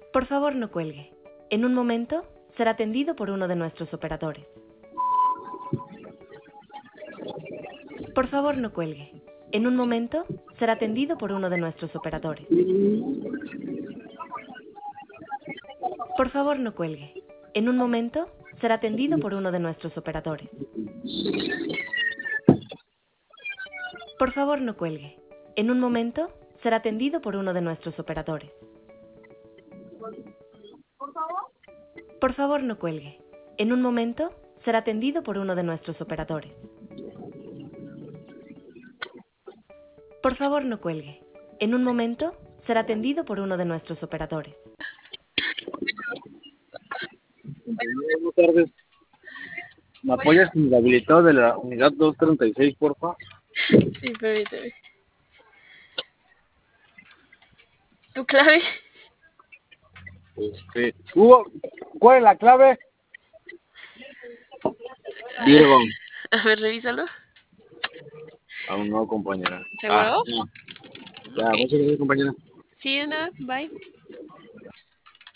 Por favor, no cuelgue. En un momento será atendido por uno de nuestros operadores. Por favor, no cuelgue. En un momento será atendido por uno de nuestros operadores. Por favor, no cuelgue. En un momento será atendido por uno de nuestros operadores. Por favor, no cuelgue. En un momento será atendido por uno de nuestros operadores. Por favor, no cuelgue. En un momento será atendido por uno de nuestros operadores. Por favor, no cuelgue. En un momento será atendido por uno de nuestros operadores. Buenas tardes. ¿Me apoyas con el habilitado de la unidad 236, porfa? Sí, permíteme. ¿Tu clave? Hugo, ¿cuál es la clave? Virgo. A ver, revísalo. Aún no, compañera. ¿Seguro? No. Ya, muchas gracias, compañera. Sí, de nada. Bye.